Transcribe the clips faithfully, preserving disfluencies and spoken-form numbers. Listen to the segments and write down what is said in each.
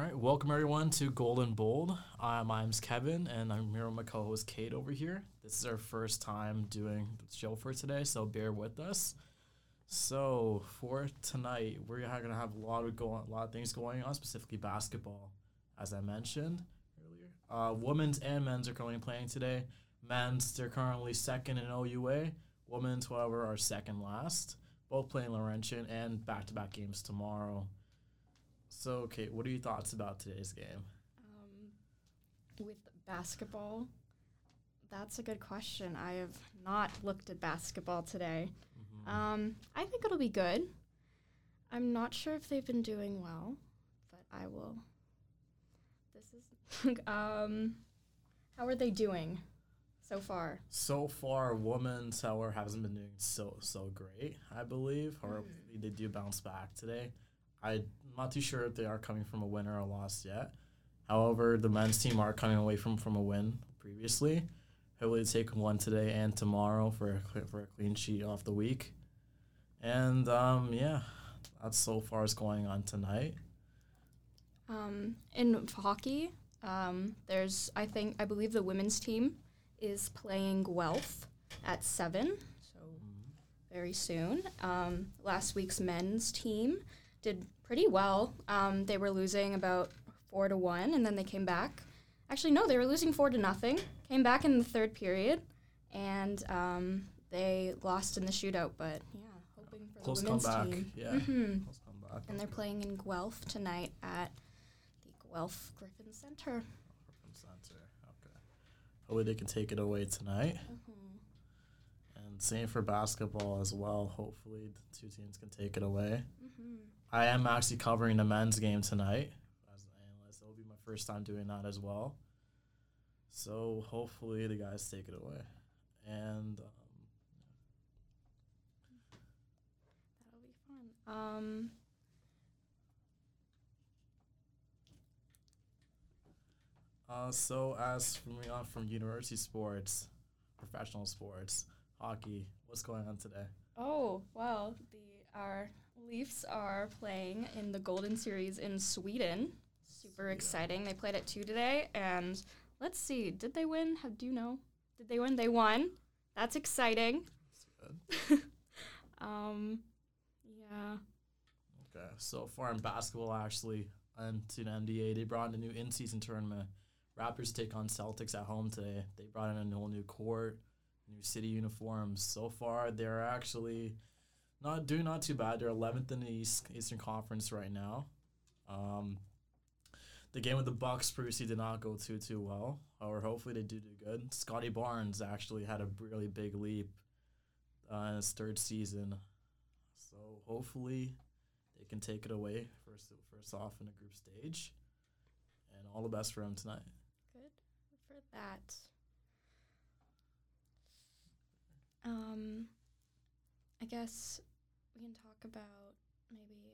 right, welcome everyone to Golden Bold. Uh, my name's Kevin, and I'm here with my co-host Kate over here. This is our first time doing the show for today, so bear with us. So for tonight, we're gonna have a lot of go a lot of things going on, specifically basketball, as I mentioned earlier. Uh, women's and men's are currently playing today. Men's, they're currently second in O U A. Women's, however, are second last. Both playing Laurentian and back-to-back games tomorrow. So, Kate, what are your thoughts about today's game? Um, with basketball, that's a good question. I have not looked at basketball today. Mm-hmm. Um, I think it'll be good. I'm not sure if they've been doing well, but I will. This is, um, how are they doing so far? So far, women's, however, hasn't been doing so, so great, I believe. Or mm. they do bounce back today. I'm not too sure if they are coming from a win or a loss yet. However, the men's team are coming away from, from a win previously. Hopefully they take one today and tomorrow for a, for a clean sheet off the week. And, um, yeah, that's so far as going on tonight. Um, in hockey, um, there's, I think, I believe the women's team is playing Guelph at seven, so mm. very soon. Um, last week's men's team did pretty well. Um, they were losing about four to one, and then they came back. Actually, no, they were losing four to nothing. Came back in the third period, and um, they lost in the shootout. But yeah, hoping for Close the women's comeback. team. Yeah, mm-hmm. Close comeback. And they're playing in Guelph tonight at the Guelph Griffin Center. Griffin Center. Okay. Hopefully they can take it away tonight. Mm-hmm. And same for basketball as well. Hopefully the two teams can take it away. Mm-hmm. I am actually covering the men's game tonight as an analyst. It will be my first time doing that as well. So hopefully the guys take it away. And um, that'll be fun. Um, uh, so as for me on from university sports, professional sports, hockey, what's going on today? Oh, well, the our Leafs are playing in the Golden Series in Sweden. Super exciting. They played at two today, and let's see. Did they win? How do you know? Did they win? They won. That's exciting. That's good. um, yeah. Okay. So far in basketball, actually, into the N B A, they brought in a new in-season tournament. Raptors take on Celtics at home today. They brought in a whole new court, new city uniforms. So far, they're actually not doing not too bad. They're eleventh in the East, Eastern Conference right now. Um, the game with the Bucks previously did not go too too well. However, hopefully they do do good. Scotty Barnes actually had a really big leap uh, in his third season. So hopefully they can take it away first first off in the group stage. And all the best for him tonight. Good for that. Um, I guess we can talk about maybe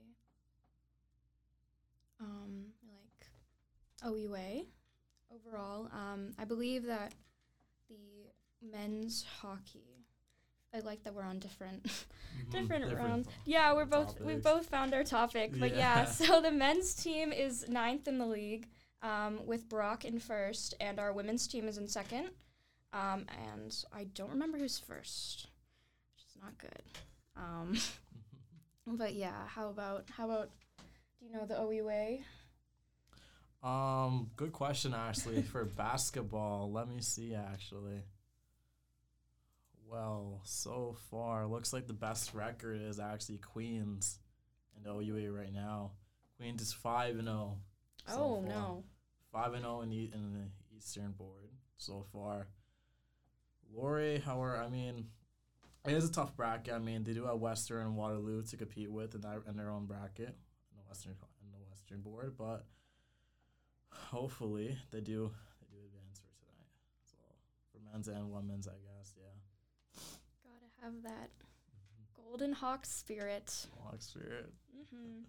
um, like O U A overall. Um, I believe that the men's hockey. I like that we're on different, mm-hmm. different, different rounds. Yeah, we're both topics. We've both found our topic. But yeah. yeah, so the men's team is ninth in the league, um, with Brock in first, and our women's team is in second. Um, and I don't remember who's first, which is not good. Um, but yeah, how about how about? Do you know the O U A? Um, good question actually for basketball. Let me see actually. Well, so far looks like the best record is actually Queens in the O U A right now. Queens is five and zero. Oh no. Five and zero in the in the Eastern board so far. Laurier, however, I mean, it is a tough bracket. I mean, they do have Western and Waterloo to compete with in, that, in their own bracket in the Western in the Western board, but hopefully they do they do advance for tonight. So for men's and women's, I guess, yeah. Gotta have that mm-hmm. Golden Hawk spirit. Hawk spirit. Mm-hmm.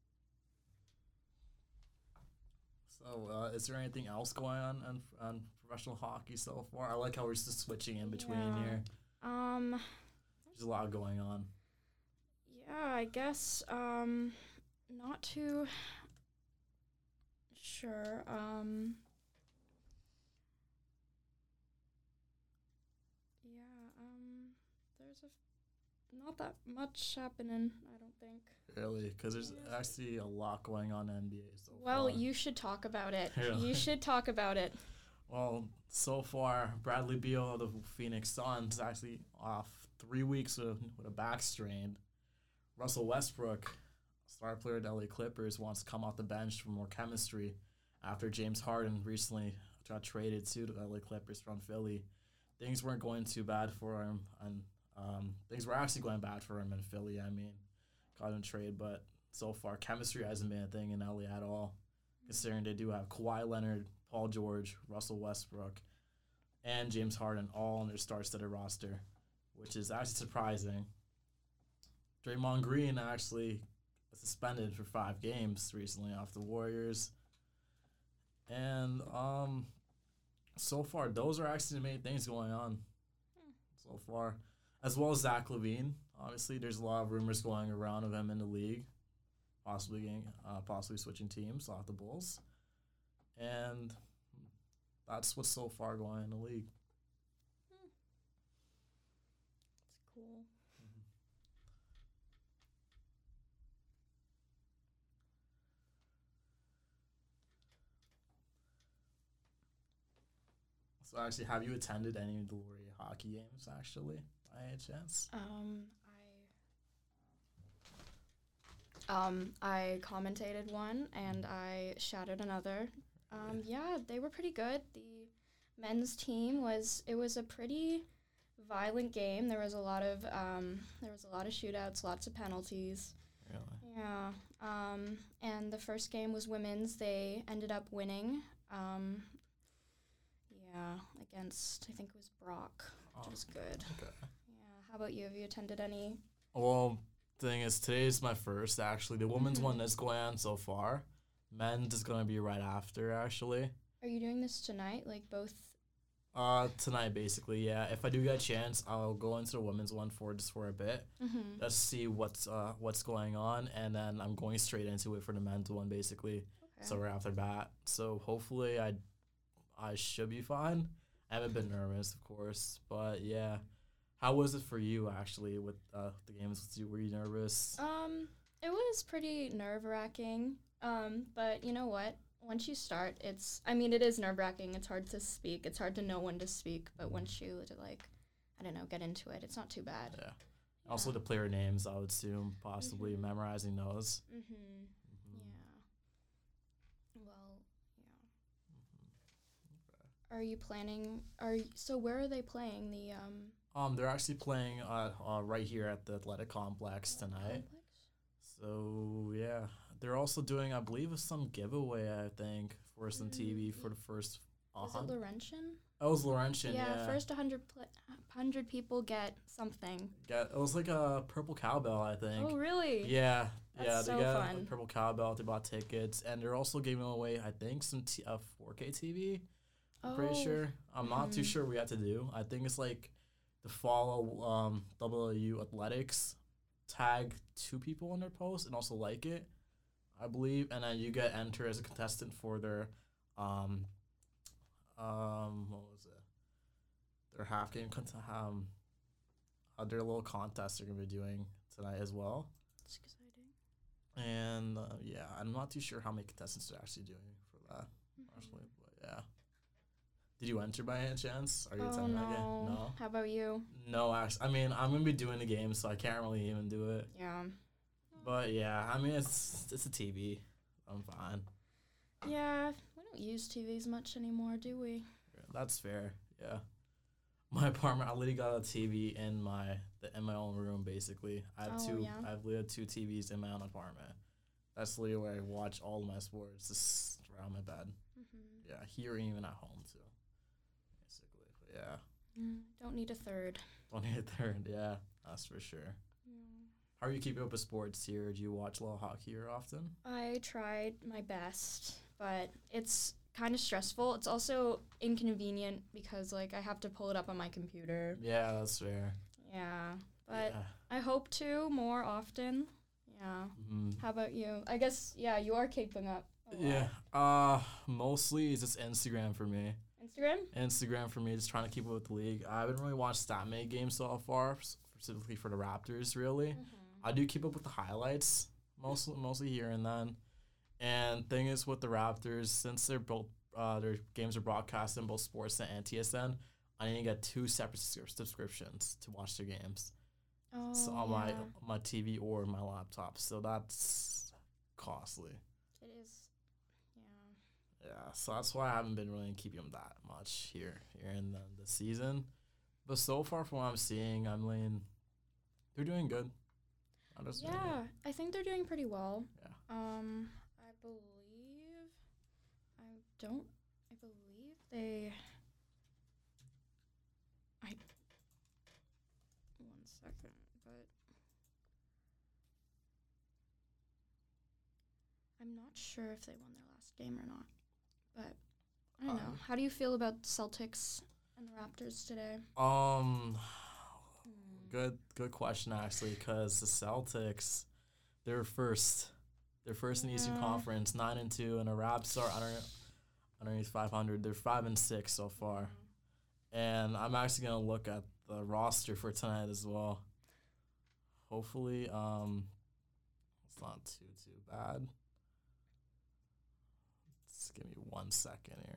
So, uh, is there anything else going on on, on professional hockey so far? I like how we're just switching in between Yeah. here. Um, There's a lot going on. yeah, I guess um, not too sure. Um, yeah, um, there's a f- not that much happening, I don't think. Really, because there's Yeah. actually a lot going on in N B A so Well, far. you should talk about it. Really? You should talk about it. Well, so far, Bradley Beal of the Phoenix Suns is actually off three weeks with, with a back strain. Russell Westbrook, star player of the L A Clippers, wants to come off the bench for more chemistry after James Harden recently got traded to the L A Clippers from Philly. Things weren't going too bad for him, and um, things were actually going bad for him in Philly. I mean, got him trade, but so far chemistry hasn't been a thing in L A at all, considering they do have Kawhi Leonard, Paul George, Russell Westbrook, and James Harden all on their star-studded roster, which is actually surprising. Draymond Green actually suspended for five games recently off the Warriors. And um, so far, those are actually the main things going on so far. As well as Zach LaVine. Obviously, there's a lot of rumors going around of him in the league, possibly getting, uh, possibly switching teams off the Bulls. And that's what's so far going on in the league. It's cool. So actually, have you attended any of the Laurier hockey games, actually, by any chance? Um, I um I commentated one and I shadowed another. Um, yeah, they were pretty good. The men's team was it was a pretty violent game. There was a lot of um there was a lot of shootouts, lots of penalties. Really? Yeah. Um, and the first game was women's. They ended up winning. Um, yeah, against I think it was Brock, which Oh, was good. okay. Yeah. How about you? Have you attended any? Well, thing is, today's my first, actually. The women's Mhm. one is going on so far. Men's is going to be right after, actually. Are you doing this tonight? Like both? Uh, tonight, basically, yeah. If I do get a chance, I'll go into the women's one for just for a bit. Mm-hmm. Just see what's uh what's going on, and then I'm going straight into it for the men's one, basically. Okay. So right after bat. So hopefully I, I should be fine. I haven't been nervous, of course, but yeah. How was it for you actually with uh, the games? Were you nervous? Um, it was pretty nerve wracking. Um, but you know what? Once you start, it's. I mean, it is nerve wracking. It's hard to speak. It's hard to know when to speak. But once you like, I don't know, get into it, it's not too bad. Yeah. Also the player names, I would assume, possibly Mhm. memorizing those. Mm-hmm. Mhm. Yeah. Well, yeah. Are you planning? Are y- so? Where are they playing the um? Um, they're actually playing uh, uh right here at the athletic complex tonight. complex? So yeah, they're also doing, I believe, some giveaway. I think for some T V for the first. Uh, Is it hun- Laurentian? oh, it was Laurentian. Yeah, Yeah, first one hundred pl- one hundred people get something. Got, it was like a purple cowbell, I think. Oh, really? Yeah, That's yeah, so they got fun. a purple cowbell. They bought tickets, and they're also giving away, I think, some t- a four K T V. I'm pretty Oh, sure. I'm not too mhm. sure what we have to do. I think it's like to follow um W U Athletics, tag two people on their post, and also like it, I believe, and then you get entered as a contestant for their um um what was it? Their half game cont- um uh, their little contest they're gonna be doing tonight as well. It's exciting. And uh, yeah, I'm not too sure how many contestants they're actually doing for that, Mhm. actually, but yeah. Did you enter by any chance? Are you Oh, attending no. that game? No. How about you? No, actually, I mean, I'm gonna be doing the game, so I can't really even do it. Yeah. But yeah, I mean, it's it's a T V. I'm fine. Yeah, we don't use T Vs much anymore, do we? Yeah, that's fair. Yeah. My apartment, I literally got a T V in my the, in my own room. Basically, I have Oh, two. yeah? I have literally two T Vs in my own apartment. That's literally where I watch all of my sports, just around my bed. Mm-hmm. Yeah, here and even at home too. Basically, but yeah. Mm, don't need a third. Don't need a third. Yeah, that's for sure. How are you keeping up with sports here? Do you watch a little hockey here often? I tried my best, but it's kind of stressful. It's also inconvenient because like I have to pull it up on my computer. Yeah, that's fair. Yeah, but Yeah. I hope to more often. Yeah. Mm-hmm. How about you? I guess yeah, you are keeping up. A lot. Yeah. Uh, mostly it's just Instagram for me. Instagram? Instagram for me, just trying to keep up with the league. I haven't really watched that many games so far, specifically for the Raptors, really. Mm-hmm. I do keep up with the highlights, mostly mostly here and then. And thing is with the Raptors, since they're both uh, their games are broadcast in both Sportsnet and T S N, I need to get two separate subscriptions to watch their games. Oh, So on yeah. my my T V or my laptop. So that's costly. It is. Yeah. Yeah, so that's why I haven't been really keeping them that much here here in the, the season. But so far from what I'm seeing, I mean, they're doing good. I'm just doing Yeah, good. I think they're doing pretty well. Yeah. Um, I believe I don't. I believe they. I. One second, but I'm not sure if they won their last game or not. But I don't know. Um, How do you feel about Celtics and the Raptors today? Um, Hmm. good good question actually, because the Celtics, they're first, they're first in the Eastern Yeah. Conference, nine and two, and the Raps are under, underneath five hundred. They're five and six so far, and I'm actually gonna look at the roster for tonight as well. Hopefully, um, it's not too too bad. Just give me one second here.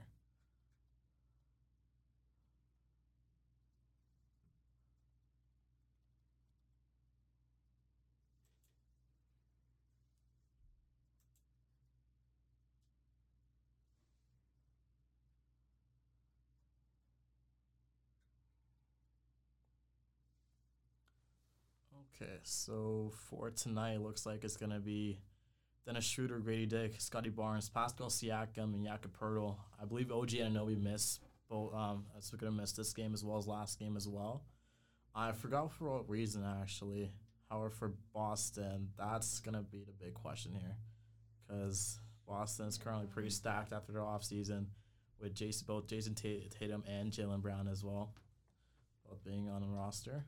Okay, so for tonight, it looks like it's gonna be Dennis Schroeder, Grady Dick, Scotty Barnes, Pascal Siakam, and Jakob Poeltl. I believe O G Anunoby missed both. Um, that's gonna miss this game as well as last game as well. I forgot for what reason actually. However, for Boston, that's gonna be the big question here, because Boston is currently pretty stacked after their offseason with Jason, both Jason Tatum and Jaylen Brown as well, both being on the roster.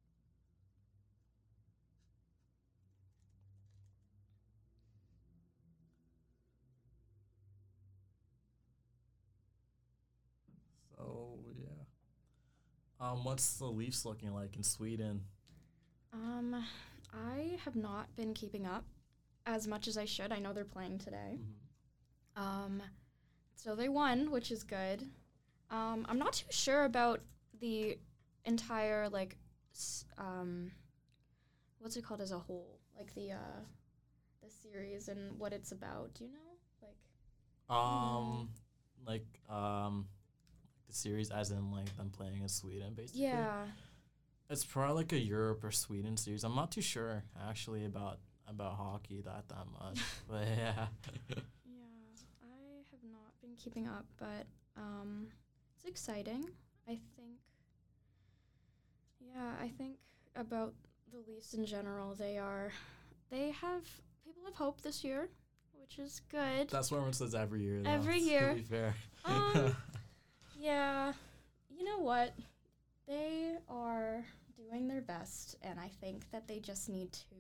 So yeah. Um, what's the Leafs looking like in Sweden? Um, I have not been keeping up as much as I should. I know they're playing today. Mm-hmm. Um, so they won, which is good. Um, I'm not too sure about the entire like, s- um, what's it called as a whole, like the uh, the series and what it's about. Do you know? Like, Um, like um, the series as in like them playing in Sweden, basically. yeah, It's probably like a Europe or Sweden series. I'm not too sure actually about about hockey that that much, but yeah. yeah. I have not been keeping up, but um, it's exciting. I think. Yeah, I think about the Leafs in general. They are, they have people have hope this year, which is good. That's what everyone says every year. Though, Every to year. be fair. Um, Yeah, you know what? They are doing their best, and I think that they just need to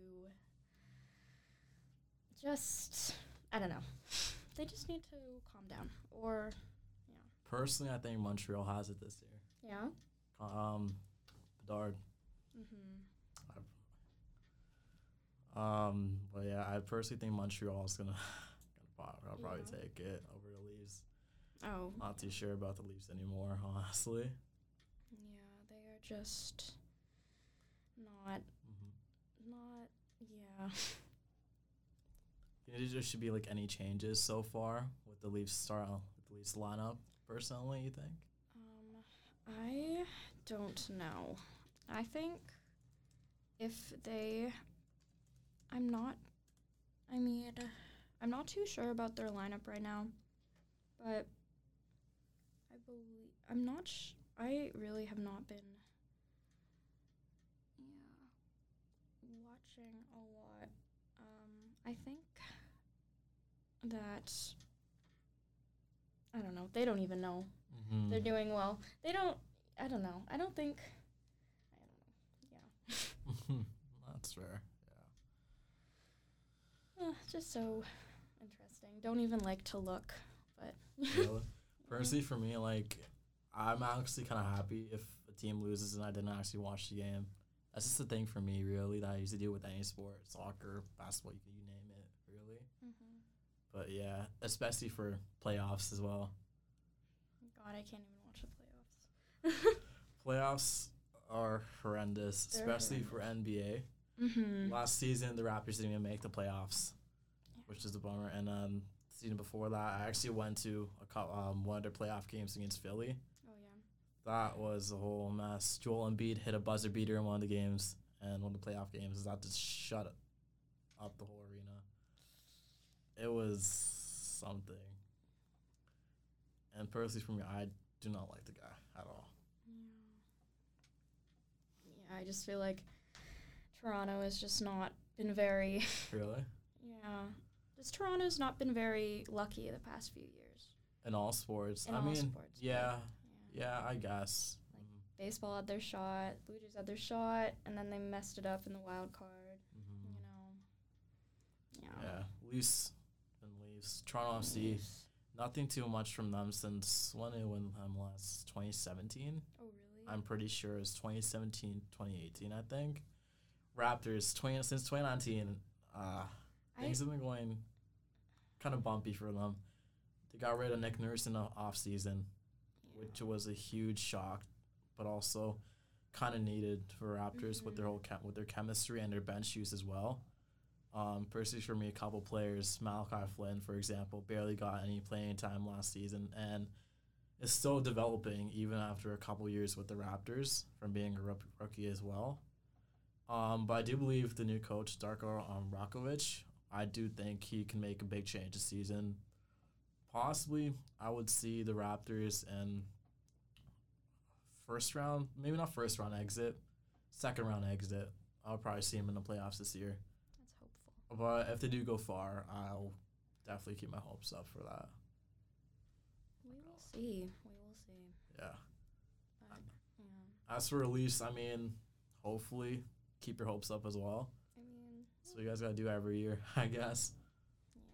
just, I don't know. They just need to calm down. Or, Personally, I think Montreal has it this year. yeah. Um, Bedard. Mm-hmm. Um, but yeah, I personally think Montreal is gonna, gonna probably, I'll probably Yeah. take it over the Leafs. Oh, Not too sure about the Leafs anymore, honestly. yeah, they are just not, Mm-hmm. not, yeah. Think there should be like any changes so far with the Leafs start, with the Leafs lineup. Personally, you think? Um, I don't know. I think if they, I'm not, I mean, I'm not too sure about their lineup right now, but I believe, I'm not, sh- I really have not been, yeah, watching a lot. Um, I think that I don't know. They don't even know Mm-hmm. they're doing well. They don't. I don't know. I don't think. I don't know. Yeah. That's fair. Uh, just so interesting. Don't even like to look, but. Really? Personally, for me, like, I'm actually kind of happy if a team loses and I didn't actually watch the game. That's just the thing for me, really, that I used to do with any sport, soccer, basketball, you, you name it, really. Mm-hmm. But yeah, especially for playoffs as well. God, I can't even watch the playoffs. Playoffs are horrendous, They're especially horrendous. for N B A. Mm-hmm. Last season, the Raptors didn't even make the playoffs, which is a bummer. And um, the season before that, I actually went to a co- um, one of their playoff games against Philly. Oh yeah. That was a whole mess. Joel Embiid hit a buzzer beater in one of the games, and one of the playoff games. That just shut up the whole arena. It was something. And personally, for me, I do not like the guy at all. Yeah. Yeah, I just feel like Toronto has just not been very. Really? Yeah. Just Toronto's not been very lucky the past few years. In all sports. In I all mean, sports, yeah, Yeah. yeah, I guess. Like, Baseball had their shot, Blue Jays had their shot, and then they messed it up in the wild card. Mm-hmm. You know. Yeah. Yeah, Leafs and Leafs. Toronto F C, nothing too much from them since when they won them last twenty seventeen. Oh really? I'm pretty sure it's twenty seventeen, twenty eighteen, I think. Raptors, twenty since twenty nineteen, uh, things I, have been going kind of bumpy for them. They got rid of Nick Nurse in the offseason, yeah. which was a huge shock, but also kind of needed for Raptors Mm-hmm. with their whole chem- with their chemistry and their bench use as well. Um, personally, for me, a couple players, Malachi Flynn, for example, barely got any playing time last season, and is still developing even after a couple years with the Raptors from being a rook- rookie as well. Um, but I do believe the new coach, Darko um, Rakovic, I do think he can make a big change this season. Possibly, I would see the Raptors in first round, maybe not first round exit, second round exit. I'll probably see him in the playoffs this year. That's hopeful. But if they do go far, I'll definitely keep my hopes up for that. We will see. We will see. Yeah. But, yeah. As for release, I mean, hopefully keep your hopes up as well. I mean. So you guys gotta do every year, I guess. Yeah.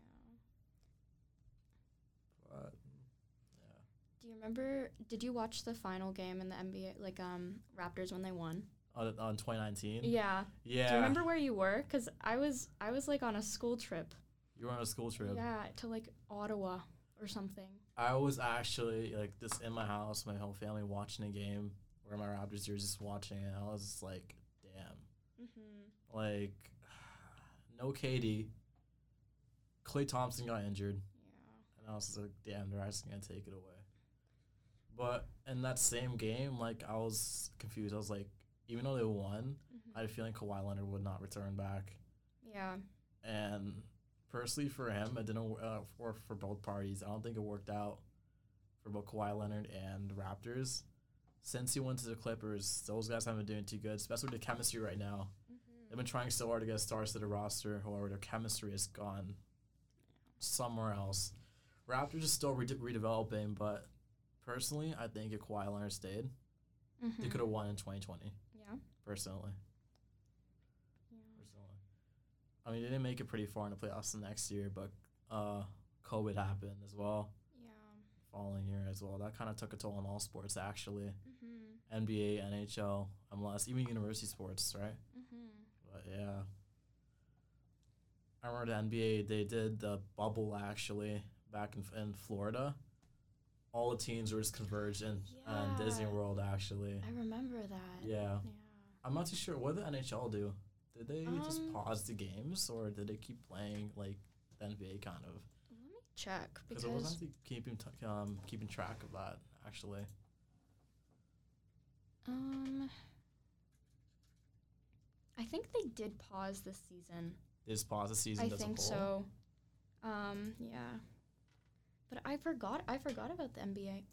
But Do you remember? Did you watch the final game in the N B A, like um Raptors when they won? on, on twenty nineteen. Yeah. Yeah. Do you remember where you were? Cause I was I was like on a school trip. You were on a school trip. Yeah, to like Ottawa or something. I was actually like just in my house, my whole family watching a game where my Raptors were just watching it. I was just like, damn. Mhm. Like, no K D. Klay Thompson got injured. Yeah. And I was just like, damn, they're actually going to take it away. But in that same game, like, I was confused. I was like, even though they won, Mhm. I had a feeling Kawhi Leonard would not return back. Yeah. And personally, for him, it didn't uh, work for both parties. I don't think it worked out for both Kawhi Leonard and the Raptors. Since he went to the Clippers, those guys haven't been doing too good, especially with the chemistry right now. Mhm. They've been trying so hard to get stars to the roster. However, their chemistry has gone somewhere else. Raptors are still rede- redeveloping, but personally, I think if Kawhi Leonard stayed, Mhm. they could have won in twenty twenty. Yeah. Personally. Yeah. Personally. I mean, they didn't make it pretty far in the playoffs the next year, but uh, COVID happened as well. Yeah. Following year as well. That kind of took a toll on all sports, actually. Mhm. N B A, N H L, M L S, even university sports, right? Mhm. But yeah. I remember the N B A, they did the bubble, actually, back in, in Florida. All the teams were just converged in, in Disney Yeah. World, actually. I remember that. Yeah. Yeah. I'm not too sure. What did the N H L do? Did they just Um, pause the games, or did they keep playing, like, the N B A kind of? Let me check Because because I wasn't actually keeping, t- um, keeping track of that, actually. um I think they did pause this season. They just paused the season I as a think whole? so. Um yeah. But I forgot I forgot about the N B A. Mhm.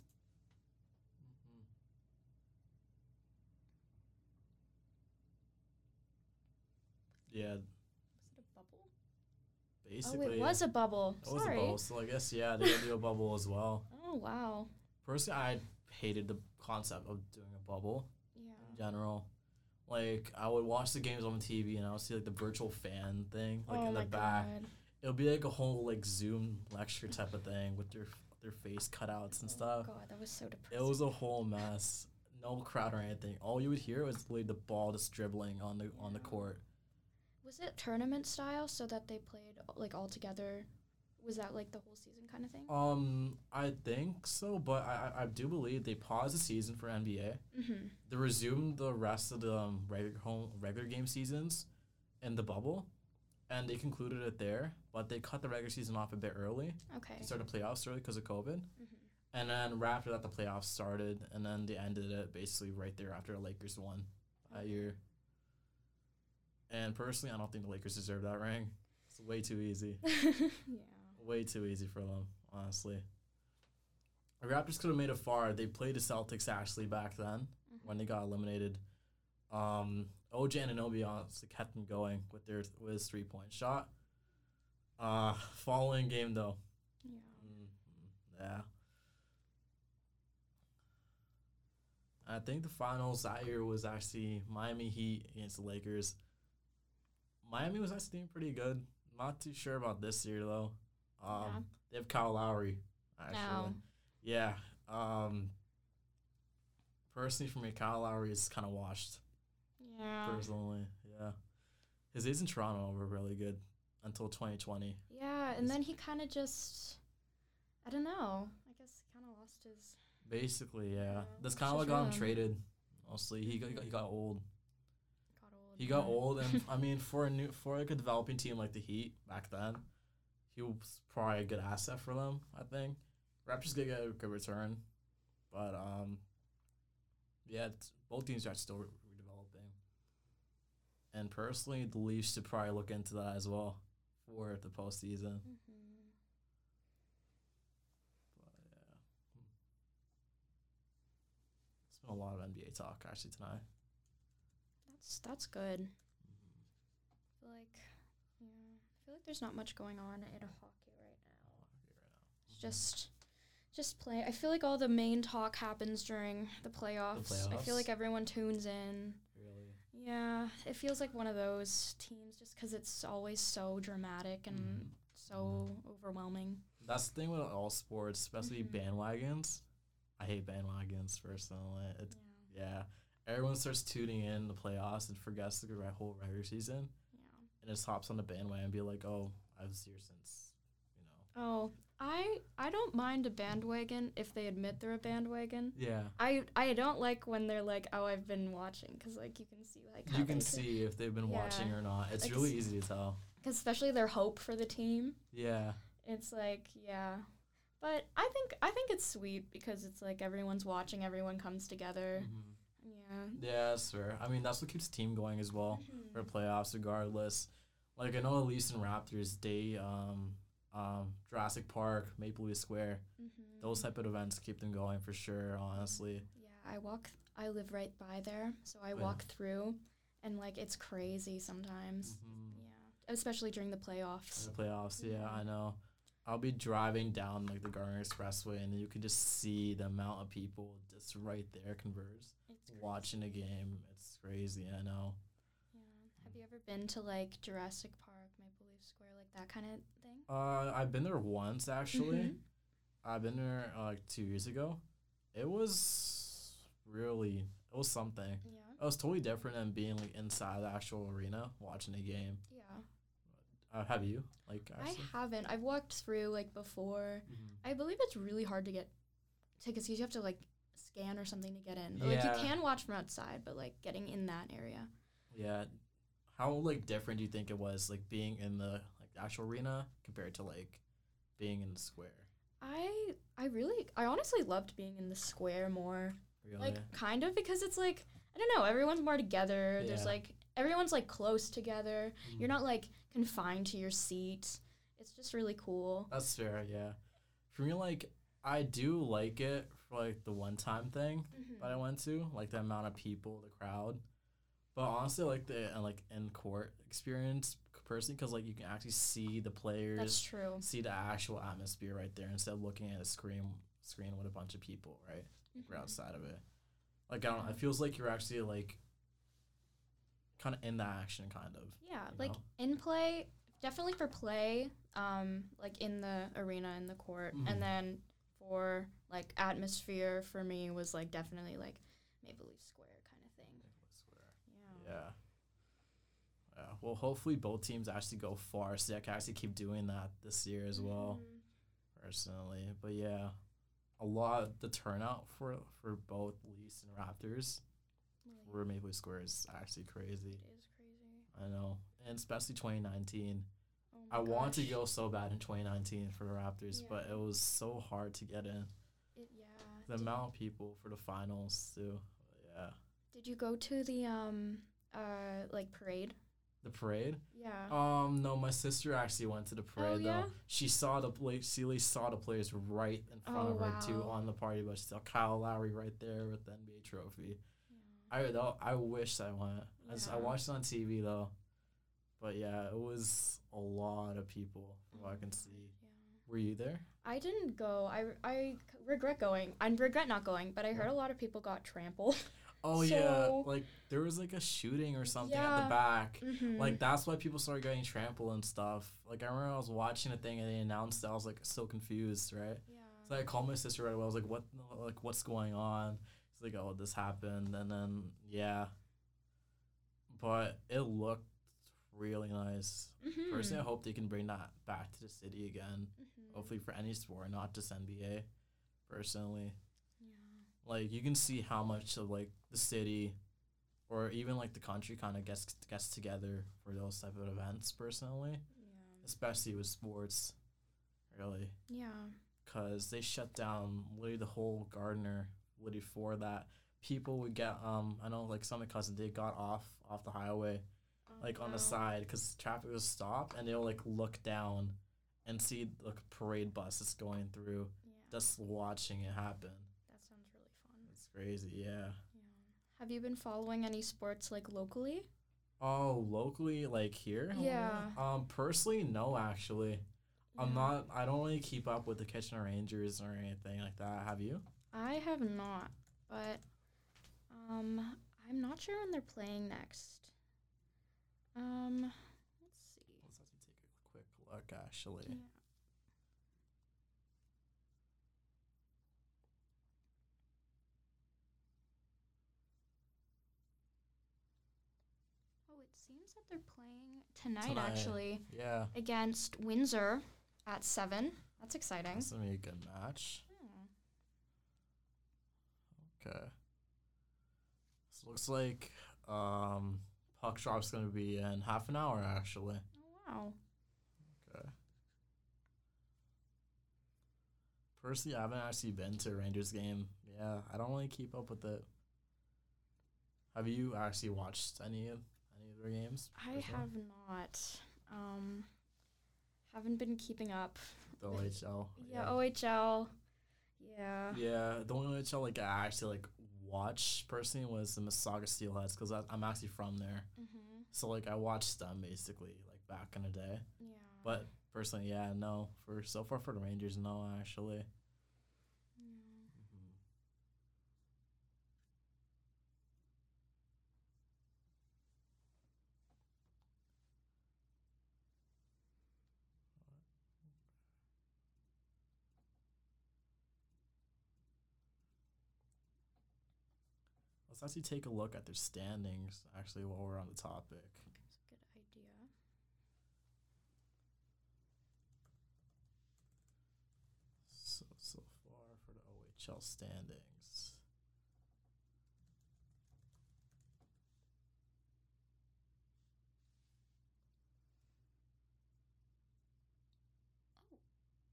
Yeah, Was it a bubble? basically. Oh, it was a bubble. It was a Sorry. bubble, so I guess, yeah, they did do a bubble as well. Oh Oh, wow. Personally, I hated the concept of doing a bubble Yeah. in general. Like, I would watch the games on T V and I would see, like, the virtual fan thing, like, oh in the my back. God. It would be, like, a whole, like, Zoom lecture type of thing with their their face cutouts and Oh stuff. God, that was so depressing. It was a whole mess. No crowd or anything. All you would hear was literally the ball just dribbling on the on the Yeah. court. Was it tournament style so that they played like all together? Was that like the whole season kind of thing? Um, I think so, but I I I do believe they paused the season for N B A. Mm-hmm. They resumed the rest of the um, regular home regular game seasons in the bubble, and they concluded it there. But they cut the regular season off a bit early. Okay. They started the playoffs early because of COVID, Mm-hmm. and then right after that the playoffs started, and then they ended it basically right there after the Lakers won that year. And personally, I don't think the Lakers deserve that ring. It's way too easy. Yeah. Way too easy for them, honestly. The Raptors could have made it far. They played the Celtics actually back then Mm-hmm. when they got eliminated. Um, O J Anunoby honestly kept them going with their with his three point shot. Uh, following game though, Yeah. mm, yeah. I think the finals that year was actually Miami Heat against the Lakers. Miami was actually doing pretty good. Not too sure about this year though. Um, Yeah. They have Kyle Lowry, actually. No. Yeah. Um, personally, for me, Kyle Lowry is kind of washed. Yeah. Personally, yeah. His days in Toronto were really good until twenty twenty. Yeah, and then he kind of just, I don't know. I guess he kind of lost his. Basically, yeah. Yeah, That's which kind of is what got him rhythm. traded. Mostly, he got, he got he got old. Got old. He got yeah. old, and I mean, for a new for like a developing team like the Heat back then, he was probably a good asset for them. I think Raptors gonna get a good return, but um, yeah, it's, both teams are still re- redeveloping. And personally, the Leafs should probably look into that as well for the postseason. Mhm. But yeah, it's been a lot of N B A talk actually tonight. That's that's good. I feel like, yeah, I feel like there's not much going on in hockey right now. It's just, just play. I feel like all the main talk happens during the playoffs. I feel playoffs? like everyone tunes in. Really. Yeah, it feels like one of those teams just because it's always so dramatic and Mhm. so overwhelming. That's the thing with all sports, especially Mhm. bandwagons. I hate bandwagons personally. It, Yeah, yeah, everyone starts tuning in the playoffs and forgets the re- whole regular season, yeah. and just hops on the bandwagon and be like, "Oh, I was here since," you know. Oh, I I don't mind a bandwagon if they admit they're a bandwagon. Yeah, I I don't like when they're like, oh, I've been watching, because like you can see like how you can they say- see if they've been Yeah. watching or not. It's Like, really s- easy to tell. 'cause especially their hope for the team. Yeah, It's like, yeah. But I think I think it's sweet because it's like everyone's watching, everyone comes together. hmm Yeah. yeah, that's fair. I mean, that's what keeps the team going as well for Mhm. playoffs, regardless. Like I know the Leafs and Raptors, they um um Jurassic Park, Maple Leaf Square. Mhm. Those type of events keep them going for sure, honestly. Yeah, I walk. I live right by there, so I Yeah. walk through, and like it's crazy sometimes. Mm-hmm. Yeah, especially during the playoffs. The playoffs, yeah, Yeah. I know. I'll be driving down like the Garner Expressway, and you can just see the amount of people just right there, converse, It's crazy. watching a game. It's crazy, I know. Yeah. Have you ever been to like Jurassic Park, Maple Leaf Square, like that kind of thing? Uh, I've been there once actually. Mhm. I've been there uh, like two years ago. It was really, it was something. Yeah. It was totally different than being like inside the actual arena watching a game. Yeah. Uh, have you like actually? I haven't. I've walked through like before. Mhm. I believe it's really hard to get tickets because you have to like scan or something to get in. But, like Yeah. you can watch from outside, but like getting in that area. Yeah. How like different do you think it was like being in the like the actual arena compared to like being in the square? I I really I honestly loved being in the square more. Really? Like kind of because it's like I don't know, everyone's more together. There's Yeah. like everyone's like close together. Mhm. You're not like confined to your seat. It's just really cool. That's fair, yeah. For me, like I do like it for like the one time thing that I went to, like the amount of people, the crowd. But honestly, I like the uh, like in court experience personally, because like you can actually see the players, That's true. see the actual atmosphere right there instead of looking at a screen screen with a bunch of people, right? Mm-hmm. We're outside of it. Like, I don't know. It feels like you're actually, like, kind of in the action, kind of. Yeah, you like, know? in play, definitely for play, um, like, in the arena, in the court. Mhm. And then for, like, atmosphere for me was, like, definitely, like, Maple Leaf Square kind of thing. Maple Square. Yeah. Yeah. Yeah. Well, hopefully both teams actually go far so they can actually keep doing that this year as well, Mhm. personally. But, yeah, a lot, the turnout for, for both Leafs and Raptors Really, for Maple Leaf Square is actually crazy. it is crazy. I know. And especially twenty nineteen. Oh my I wanted to gosh. go so bad in twenty nineteen for the Raptors, but Yeah. it was so hard to get in. It, yeah. The Did, amount of people for the finals, too. Yeah. did you go to the, um, uh, like, parade? The parade? Yeah. Um, no, my sister actually went to the parade, yeah? though. She saw the play- she at least saw the players right in front Oh, of her, too, wow. on the party bus. She saw Kyle Lowry right there with the N B A trophy. Yeah. I though, I wish I went. I, just, I Yeah. watched it on T V, though. But, yeah, it was a lot of people, from what I can see. Yeah. Were you there? I didn't go. I, I c- regret going. I regret not going, but I heard a lot of people got trampled. Oh, yeah. So- Like, there was, like, a shooting or something at Yeah. the back. Mm-hmm. Like, that's why people started getting trampled and stuff. Like, I remember I was watching a thing and they announced it. I was, like, so confused, right? yeah. So I called my sister right away. I was like, what, like, what's going on? She's like, oh, this happened. And then, yeah. But it looked really nice. Mm-hmm. Personally, I hope they can bring that back to the city again. Mm-hmm. Hopefully for any sport, not just N B A, personally. Yeah. Like, you can see how much of, like, the city or even, like, the country kind of gets gets together for those type of events, personally. Yeah. Especially with sports, really. Yeah. Because they shut down literally the whole Gardner literally for that. People would get, um, I know, like, some of my cousins, they got off off the highway, Oh, like, on the wow. side, because traffic was stopped, and they'll, like, look down and see the parade bus that's going through, Yeah. just watching it happen. That sounds really fun. It's crazy, yeah. Yeah. Have you been following any sports like locally? Oh, locally, like here? Yeah. Um, personally, no, actually. I'm Yeah. not, I don't really keep up with the Kitchener Rangers or anything like that. Have you? I have not, but um, I'm not sure when they're playing next. Um, let's see. Let's actually take a quick look, actually. Yeah. Oh, it seems that they're playing tonight, Tonight. actually, Yeah. against Windsor at seven. That's exciting. That's going to be a good match. Hmm. Okay. So looks like um, puck drop's going to be in half an hour, actually. Oh, wow. Okay. Personally, I haven't actually been to a Rangers game. Yeah, I don't really keep up with it. Have you actually watched any of any of their games? I personally? have not. Um, haven't been keeping up. The O H L. Yeah, O H L. Yeah. Yeah, the only O H L like I actually like watched personally was the Mississauga Steelheads because I'm actually from there. Mm-hmm. So like I watched them basically like back in the day. Yeah. But personally, yeah, no. For so far for the Rangers, no actually. Yeah. Mm-hmm. Let's actually take a look at their standings actually while we're on the topic. That's a good idea. So so far for the O H L standings. Oh.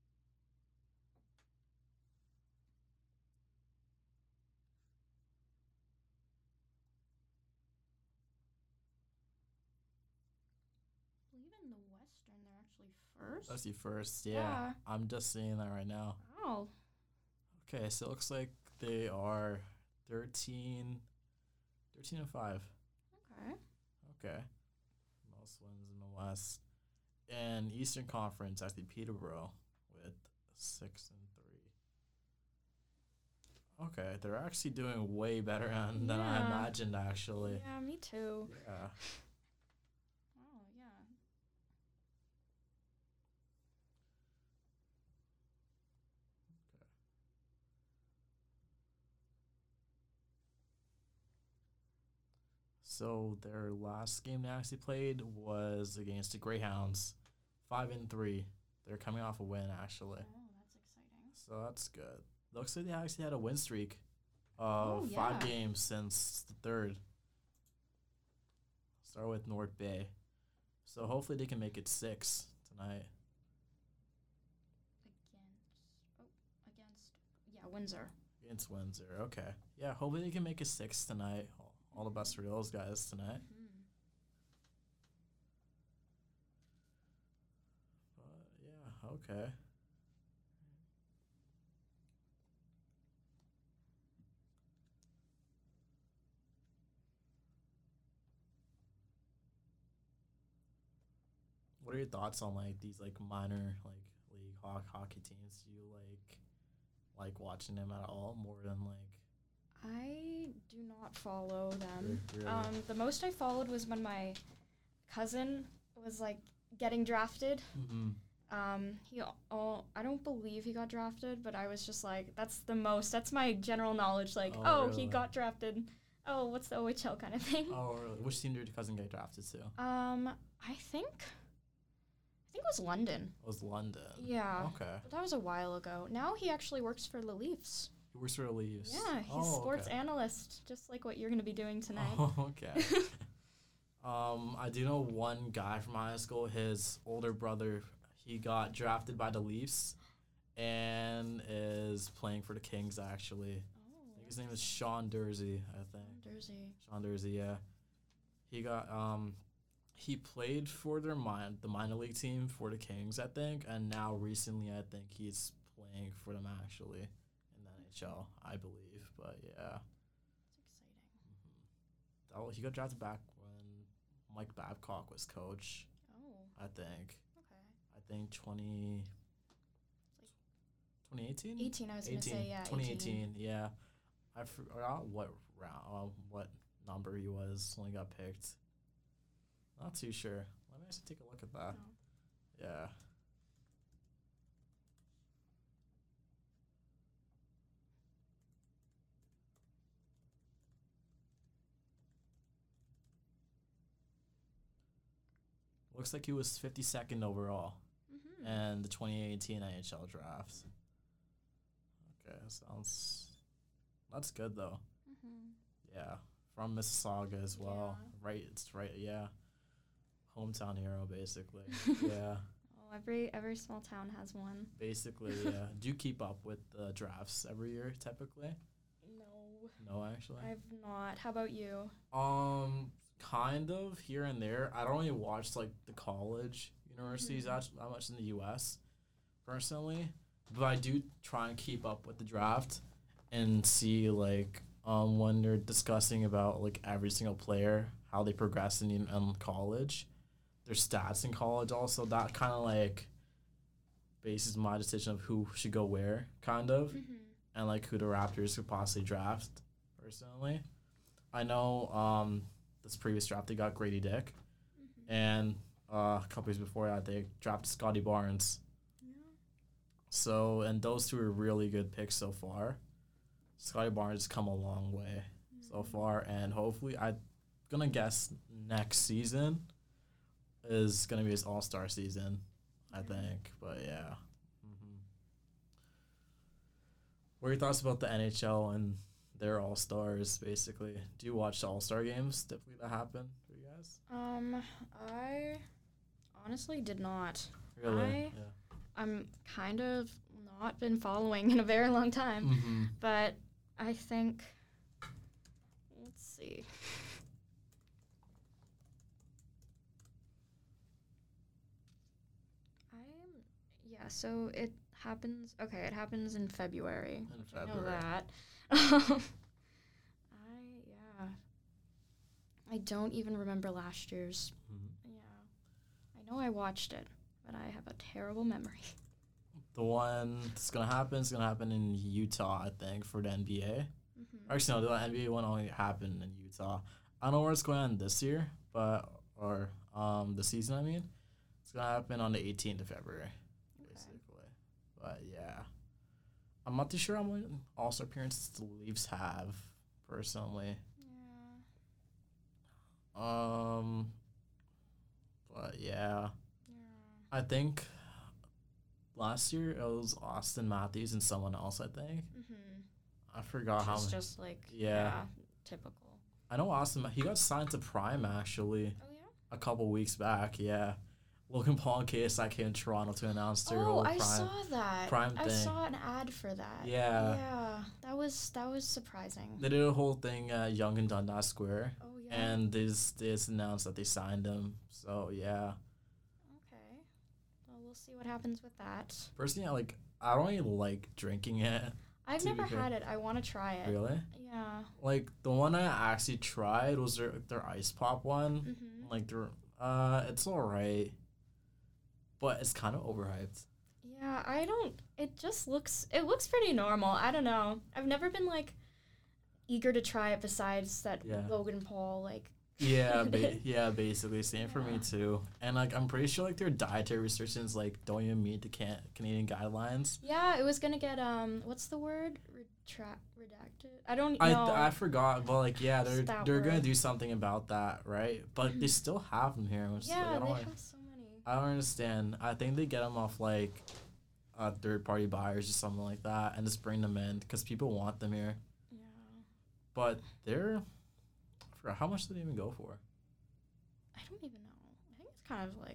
I believe in the Western, they're actually first. Let's see first. Yeah, Yeah. I'm just seeing that right now. Wow. Okay, so it looks like they are thirteen, thirteen and five. Okay. Okay. Most wins in the West. And Eastern Conference, actually Peterborough with six and three. Okay, they're actually doing way better than, than I Yeah. imagined, actually. Yeah, me too. Yeah. Oh, yeah. So their last game they actually played was against the Greyhounds, five and three. They're coming off a win actually, Oh, that's exciting. so that's good. Looks like they actually had a win streak Oh, of five yeah. games since the third. Start with North Bay, so hopefully they can make it six tonight Against, oh, against, yeah, Windsor. against Windsor. Okay, yeah, hopefully they can make it six tonight. All, all the best for those guys tonight. Hmm. But yeah, okay. What are your thoughts on like these like minor like league ho- hockey teams? Do you like like watching them at all more than like I do not follow them. Re- really? Um, the most I followed was when my cousin was like getting drafted. mm-hmm. Um, he oh, I don't believe he got drafted, but I was just like, that's the most. That's my general knowledge. Like, Oh, oh, really? he got drafted. Oh, what's the O H L kind of thing? Oh, really? Which team did your cousin get drafted to? It Um, I think, I think it was London. was London. Yeah. Okay. But that was a while ago. Now he actually works for the Leafs. He works for the Leafs. Yeah, he's Oh, sports okay. analyst, just like what you're gonna be doing tonight. Oh, okay. um, I do know one guy from high school. His older brother, he got drafted by the Leafs, and is playing for the Kings actually. I think his name is Sean Dursey, I think. Jersey. Sean Dursey, yeah. He got um he played for their min- the minor league team for the Kings, I think, and now recently I think he's playing for them actually in the N H L, I believe. But yeah. That's exciting. hmm That wa- he got drafted back when Mike Babcock was coach, Oh, I think. okay. I think twenty twenty eighteen? eighteen, I was gonna say, yeah. twenty eighteen. eighteen, yeah. I forgot what round, uh, what number he was when he got picked. Not too sure. Let me actually take a look at that. Oh. Yeah. Looks like he was fifty-second overall Mm-hmm. in the twenty eighteen N H L draft. Okay, sounds. That's good though. Mm-hmm. Yeah, from Mississauga as well. Yeah. Right, it's right. Yeah, hometown hero basically. yeah, Oh, every every small town has one. basically. Yeah. Do you keep up with the drafts every year typically? No, No, actually. I've not. How about you? Um, kind of here and there. I don't really watch like the college universities Mhm. that, that much in the U S personally, but I do try and keep up with the draft and see like um when they're discussing about like every single player, how they progress in, in college, their stats in college. Also, that kind of like bases my decision of who should go where, kind of, Mm-hmm. and like who the Raptors could possibly draft. Personally, I know um this previous draft they got Grady Dick, Mm-hmm. and uh, a couple years before that they drafted Scotty Barnes. Yeah. So and those two are really good picks so far. Scotty Barnes has come a long way so far, and hopefully I'm gonna guess next season is gonna be his All Star season. I Yeah. think, but yeah. hmm What are your thoughts about the N H L and their All Stars? Basically, do you watch the All Star games typically that happen for you guys? Um, I honestly did not. Really? I- I'm kind of not been following in a very long time, yeah. Mm-hmm. but I think. Let's see. I'm yeah. So it happens. Okay, it happens in February. In which I know February. that. I yeah. I don't even remember last year's. hmm Yeah. I know I watched it, but I have a terrible memory. the one that's gonna happen is gonna happen in Utah, I think, for the N B A. Mm-hmm. Actually, no, the N B A one only happened in Utah. I don't know where it's going on this year, but or um the season. I mean, it's gonna happen on the eighteenth of February, basically. But yeah, I'm not too sure how many All Star appearances the Leafs have, personally. Yeah. Um, but yeah, Yeah. I think last year it was Austin Matthews and someone else. I think Mm-hmm. I forgot how. It's many. just like Yeah. yeah, typical. I know Austin. He got signed to Prime actually Oh yeah. a couple weeks back. Yeah, Logan Paul and K S I came to Toronto to announce their Oh, whole I Prime. saw that. Prime I thing. saw an ad for that. Yeah. Yeah, that was that was surprising. They did a whole thing at Yonge and Dundas Square, Oh yeah. and they just, they just announced that they signed him. So yeah, Okay. Well, we'll see what happens with that. personally, I like I don't really like drinking it. I've To be never fair. had it. I want to try it. Really, Yeah. like the one I actually tried was their their ice pop one. Mhm. Like their uh, it's alright, but it's kind of overhyped. Yeah, I don't. It just looks. It looks pretty normal. I don't know. I've never been like eager to try it. Besides that Yeah. Logan Paul like. Yeah, ba- yeah, basically same for me Yeah. too. And like I'm pretty sure like their dietary restrictions like don't even meet the can- Canadian guidelines. Yeah, it was gonna get um. What's the word? Retract redacted. I don't I, know. I forgot, but like yeah, they're What's that they're gonna word? do something about that, right? But they still have them here. Which is, like, yeah, I don't they like- have so many. I don't understand. I think they get them off like uh, third party buyers or something like that, and just bring them in because people want them here. Yeah. But they're, I forgot how much did they even go for? I don't even know. I think it's kind of like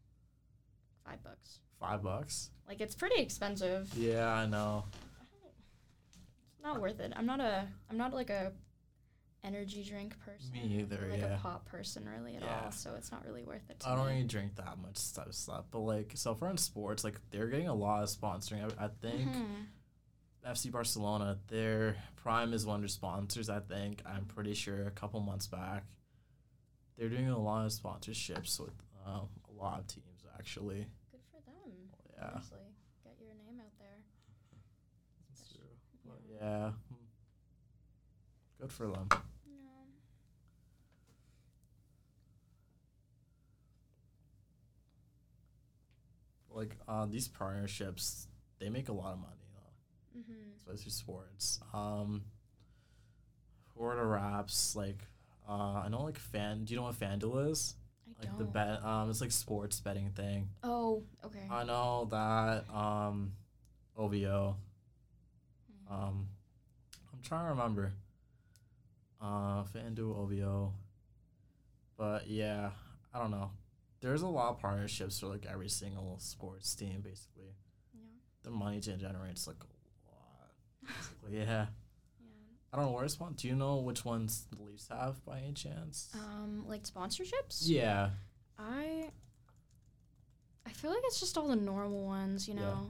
five bucks. Five bucks. Like it's pretty expensive. Yeah, I know. I don't, it's not worth it. I'm not a. I'm not like a energy drink person. Me either, or like yeah. a pop person really at Yeah. all. So it's not really worth it. To I don't me. really drink that much stuff, stuff, but like so far in sports, like they're getting a lot of sponsoring. I, I think Mhm. F C Barcelona, their Prime is one of their sponsors. I think I'm pretty sure a couple months back, they're doing a lot of sponsorships with um, a lot of teams actually. Good for them. Yeah, Honestly, get your name out there. that's true. Yeah. But yeah, good for them. Yeah. Like uh, these partnerships, they make a lot of money. Mhm. Especially sports. Um, for the raps, like, uh, I know like fan. Do you know what FanDuel is? I Like don't. the bet. Um, it's like sports betting thing. Oh, okay. I know that. Um, O V O. Mhm. Um, I'm trying to remember. Uh, FanDuel, O V O. But yeah, I don't know. There's a lot of partnerships for like every single sports team, basically. Yeah. The money gen- generates like a lot. Basically, yeah. Yeah. I don't know where's one. Do you know which ones the Leafs have by any chance? Um, like sponsorships. Yeah. I. I feel like it's just all the normal ones, you Yeah. know.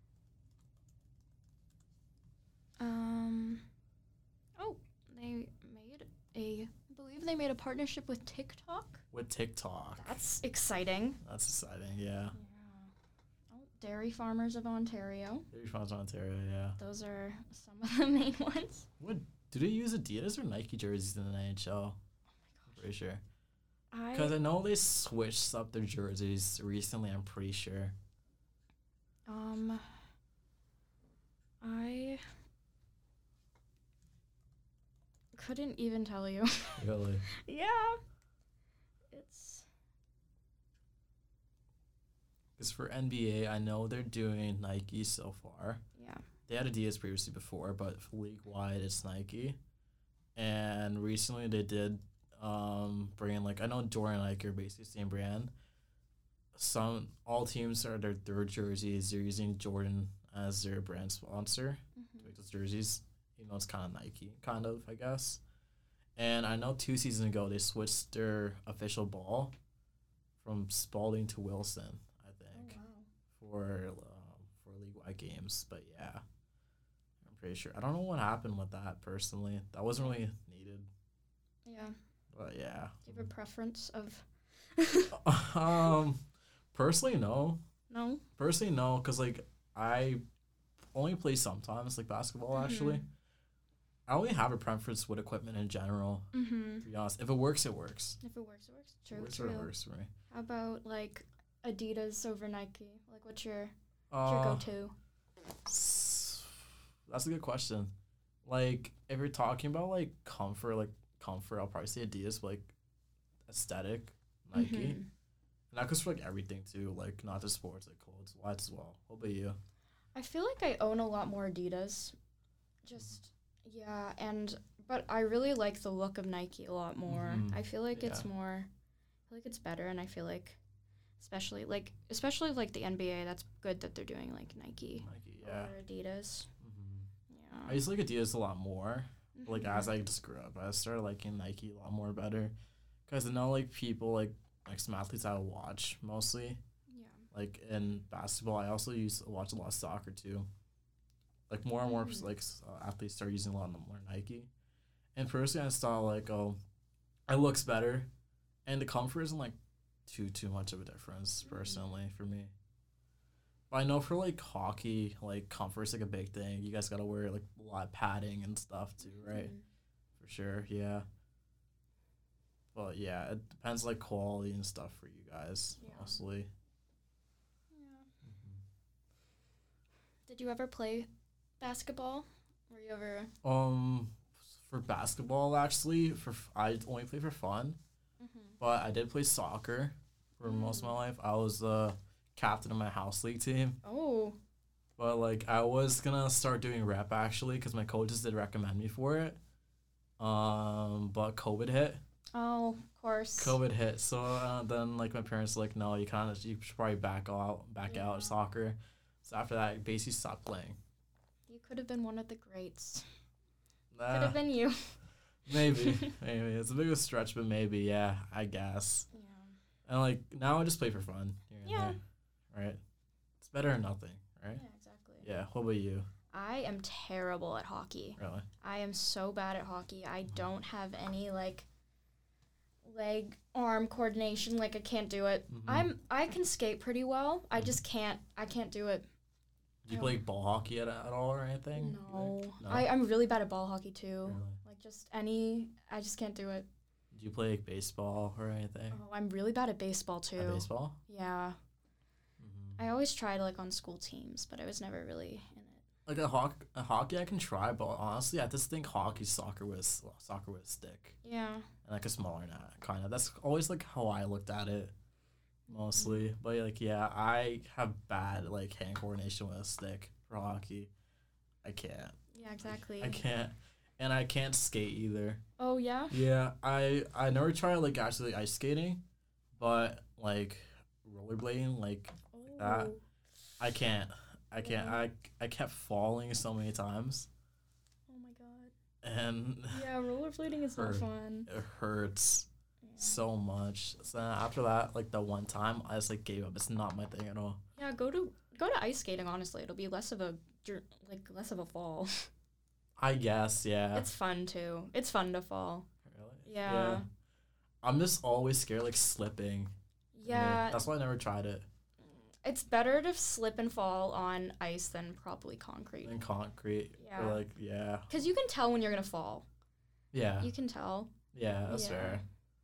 Um. Oh, they made a. I believe they made a partnership with TikTok. With TikTok. That's exciting. That's exciting, yeah. Yeah. Oh, Dairy Farmers of Ontario. Dairy Farms Ontario, yeah. Those are some of the main ones. What do they use Adidas or Nike jerseys in the N H L? I'm pretty sure. I Because I know they switched up their jerseys recently, I'm pretty sure. um. I couldn't even tell you. Really? Yeah. It's Because for N B A, I know they're doing Nike so far. yeah. They had Adidas previously before, but league-wide, it's Nike. And recently they did um, bring in, like, I know Jordan and Nike are basically the same brand. Some, all teams are their third jerseys. They're using Jordan as their brand sponsor to make those jerseys. You know, it's kind of Nike, kind of, I guess. And I know two seasons ago they switched their official ball from Spalding to Wilson, I think, for um, for league-wide games. But yeah, I'm pretty sure. I don't know what happened with that personally. That wasn't really needed. Yeah. But yeah. Do you have a preference of? um, personally, no. No. Personally, no, because like I I only play sometimes, like basketball, Mhm. actually. I only have a preference with equipment in general, Mm-hmm. to be honest. If it works, it works. If it works, it works. If True, it works, true. it works for me. How about like Adidas over Nike? Like, what's your Uh, what's your go-to? s- That's a good question. Like, if you're talking about, like, comfort, like, comfort, I'll probably say Adidas, but, like, aesthetic, Nike. Mhm. And that goes for, like, everything, too. Like, not just sports, like, clothes, wise as well. What about you? I feel like I own a lot more Adidas. Just yeah, and but I really like the look of Nike a lot more. Mhm. I feel like it's Yeah. more I feel like it's better, and I feel like especially like especially like the N B A, that's good that they're doing like Nike Nike, yeah. or Adidas. hmm Yeah. I used to like Adidas a lot more. Like, Mhm. as I just grew up, I started liking Nike a lot more better. Because I know, like, people, like, like some athletes I watch mostly. Yeah. Like, in basketball, I also used to watch a lot of soccer, too. Like, more and more, Mhm. like, s- uh, athletes start using a lot more Nike. And personally, I just thought, like, oh, it looks better. And the comfort isn't, like, too, too much of a difference, Mhm. personally, for me. But I know for, like, hockey, like, comfort's, like, a big thing. You guys got to wear, like, a lot of padding and stuff, too, right? Mhm. For sure, yeah. But, yeah, it depends, like, quality and stuff for you guys, Yeah. mostly. Yeah. Did you ever play basketball? Were you ever? Um, for basketball, actually, for f- I only play for fun, Mm-hmm. but I did play soccer for most of my life. I was the captain of my house league team, Oh. but like I was gonna start doing rep actually because my coaches did recommend me for it. Um, but COVID hit. Oh, of course. COVID hit, so uh, then like my parents were like, no, you kind of you should probably back out, back Yeah. out of soccer. So after that, I basically stopped playing. You could have been one of the greats. Could Nah, have been you. maybe, maybe it's a bit of a stretch, but maybe, yeah, I guess. Yeah. And like now, I just play for fun. Here and Yeah. there, right? It's better than nothing, right? Yeah, exactly. Yeah. What about you? I am terrible at hockey. Really? I am so bad at hockey. I Mhm. don't have any like leg arm coordination. Like I can't do it. Mhm. I'm I can skate pretty well. I Mhm. just can't I can't do it. Do you I play don't- ball hockey at, at all or anything? you No. think? No. I, I'm really bad at ball hockey too. Really? Like just any I just can't do it. Do you play like, baseball or anything? Oh, I'm really bad at baseball too. At baseball? Yeah. Mm-hmm. I always tried like on school teams, but I was never really in it. Like a, hoc- a hockey, I can try, but honestly, I just think hockey soccer with soccer with a stick Yeah. and like a smaller net, kind of. That's always like how I looked at it, mostly. But like, yeah, I have bad like hand coordination with a stick for hockey. I can't. Yeah, exactly. I can't, and I can't skate either. Oh yeah. Yeah, I I never tried like actually ice skating, but like rollerblading, like that. Oh. I can't. I can't. Yeah. I I kept falling so many times, Oh my god. and Yeah, rollerblading is not Hurt. fun. it hurts Yeah. so much. So then after that, like the one time, I just like gave up. It's not my thing at all. Yeah, go to go to ice skating. Honestly, it'll be less of a dr- like less of a fall. I guess, yeah. It's fun too. It's fun to fall. Really? Yeah. I'm just always scared like slipping. Yeah, That's why I never tried it. it's better to slip and fall on ice than probably concrete. In concrete. Yeah. Or like yeah. Because you can tell when you're gonna fall. Yeah. You can tell. Yeah, that's Yeah. fair.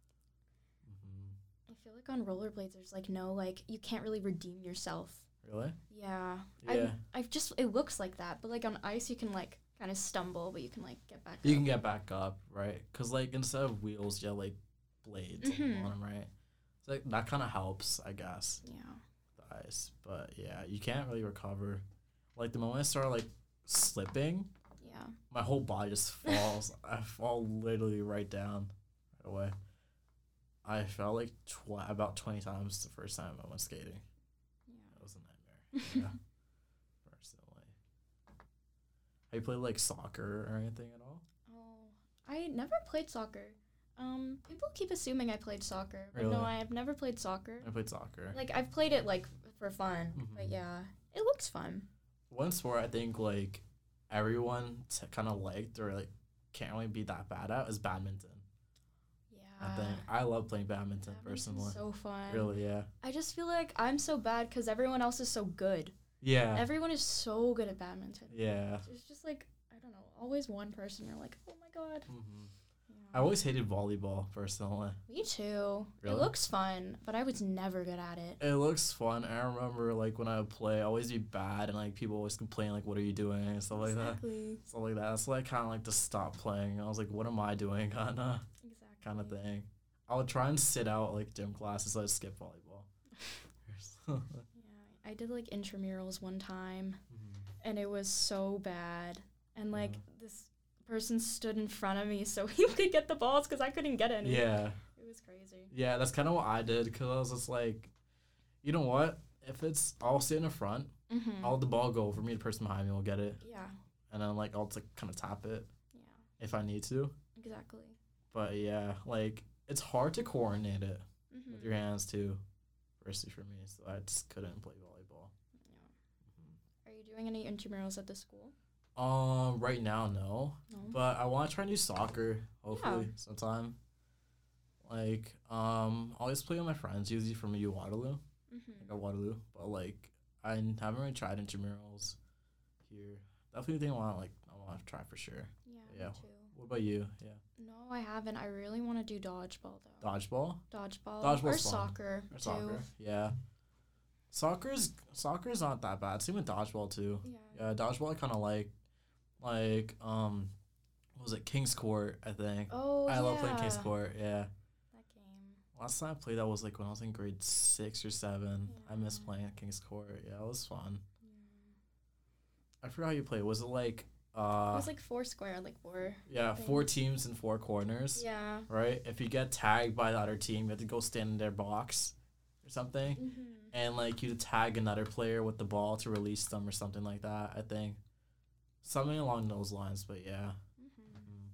hmm I feel like on rollerblades, there's like no like you can't really redeem yourself. Really? Yeah. Yeah. I I've just it looks like that, but like on ice, you can like kind of stumble, but you can like get back. You up. can get back up, right? Because like instead of wheels, you have like blades Mhm. on them, right? So like, that kind of helps, I guess, Yeah. the ice. But yeah, you can't really recover. Like the moment I start like slipping, Yeah. my whole body just falls. I fall literally right down right away. I fell like tw- about twenty times the first time I went skating. That was a nightmare. Yeah. Personally. Have you played like soccer or anything at all? Oh, I never played soccer. Um, people keep assuming I played soccer, but Really? no, I have never played soccer. I played soccer. Like I've played it like for fun, but Mhm. yeah, it looks fun. One sport I think like everyone t- kind of liked or like can't really be that bad at is badminton. Yeah. I think I love playing badminton Badminton's personally. so fun. Really, yeah. I just feel like I'm so bad because everyone else is so good. Yeah. Everyone is so good at badminton. Yeah. There's just like, I don't know, always one person you're like, oh my god. Mm-hmm. Yeah. I always hated volleyball, personally. Me too. Really? It looks fun, but I was never good at it. It looks fun. I remember, like, when I would play, I always be bad, and, like, people always complain, like, what are you doing, and stuff like that. Exactly. Stuff like that. So I kind of, like, to stop playing. I was like, what am I doing, kind of Exactly. kind of thing. I would try and sit out, like, gym classes, so I'd skip volleyball. Yeah, I did, like, intramurals one time, Mm-hmm. and it was so bad. And, like, Yeah. this person stood in front of me so he could get the balls because I couldn't get any. Yeah. It was crazy. Yeah, that's kind of what I did, because I was just like, you know what? If it's, I'll sit in the front, Mm-hmm. I'll let the ball go over me, the person behind me will get it, Yeah. and then, like, I'll, like, kind of tap it Yeah. if I need to. Exactly. But, yeah, like, it's hard to coordinate it Mm-hmm. with your hands, too, firstly for me, so I just couldn't play volleyball. Yeah. Are you doing any intramurals at the school? Um, right now, no. No. But I want to try and do soccer, hopefully, sometime. Like, um, I always play with my friends, usually from U Waterloo, Mm-hmm. like at Waterloo. But, like, I n- haven't really tried intramurals here. Definitely think I want, like, I want to try for sure. Yeah, Yeah. me too. What about you? Yeah. No, I haven't. I really want to do dodgeball, though. Dodgeball? Dodgeball. Dodgeball's or fun. soccer, Or too. soccer? Yeah. Soccer's, soccer's not that bad. Same with dodgeball, too. Yeah. Yeah, dodgeball I kind of like. Like, um, what was it? King's Court, I think. Oh, I yeah. love playing King's Court, yeah. That game. Last time I played that was like when I was in grade six or seven. I miss Yeah. playing at King's Court. Yeah, it was fun. Yeah. I forgot how you played. Was it like It uh was like four square, like four. yeah, thing. four teams in four corners. Yeah. Right? If you get tagged by the other team, you have to go stand in their box or something. Mm-hmm. And like you tag another player with the ball to release them or something like that, I think. Something along those lines, but yeah. Mm-hmm. Mm.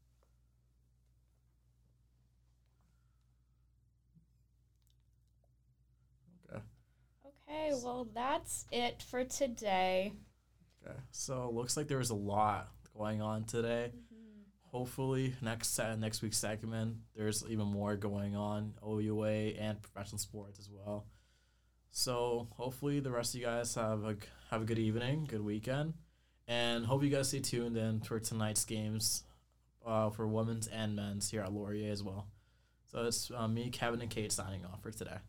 Okay. Okay, well, that's it for today. Okay. So looks like there was a lot going on today. Mm-hmm. Hopefully next set next week's segment there's even more going on, O U A and professional sports as well. So hopefully the rest of you guys have a have a good evening, good weekend, and hope you guys stay tuned in for tonight's games, uh, for women's and men's here at Laurier as well. So it's uh, me, Kevin, and Kate signing off for today.